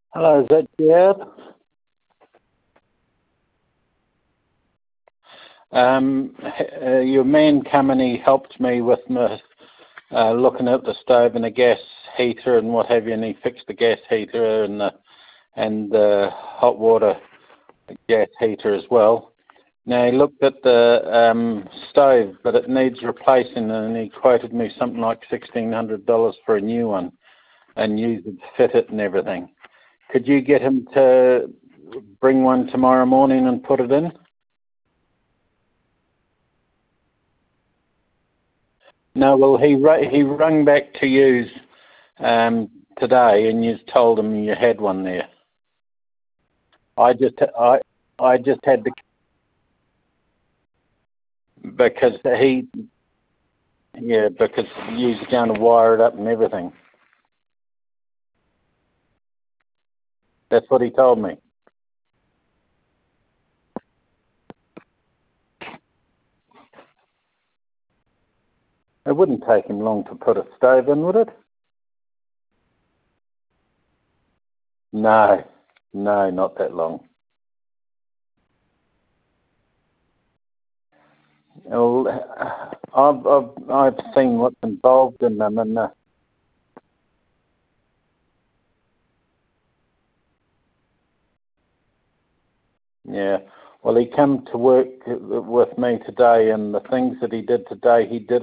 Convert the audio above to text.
Hello, is that Gerard? Your man come and he helped me with my, looking at the stove and the gas heater and what have you, and he fixed the gas heater and the hot water gas heater as well. Now he looked at the stove, but it needs replacing, and he quoted me something like $1,600 for a new one, and use it to fit it and everything. Could you get him to bring one tomorrow morning and put it in? No, well, he rung back to you today, and you told him you had one there. I just had to, because because you're going to wire it up and everything. That's what he told me. It wouldn't take him long to put a stove in, would it? No, no, not that long. Well, I've seen what's involved in them, and yeah. Well, he come to work with me today, and the things that he did today, he did